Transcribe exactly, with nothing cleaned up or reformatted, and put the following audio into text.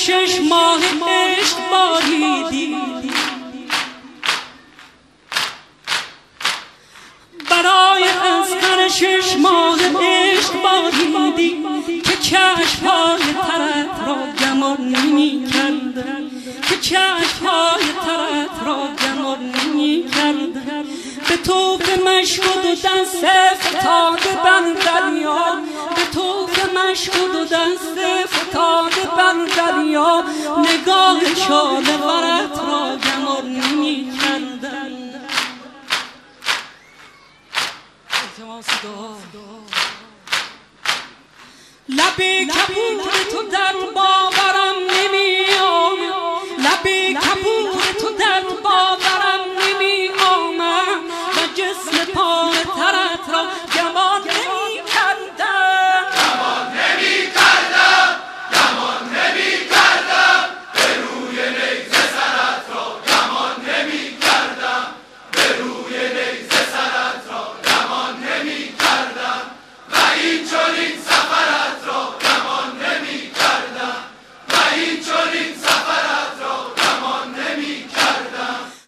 شش ماه عشق باریدی، برای اسکر شش ماه عشق باریدی که چشم‌های ترت را گمان نمی‌کرد، که چشم‌های ترت را گمان نمی‌کرد. به طوق مشهود و دست فتاده بر دریا، به طوق مشهود و دست فتاده بر دریا، نگاه شاله ورت را گمان نمی‌کردند. لب کبود تو در باور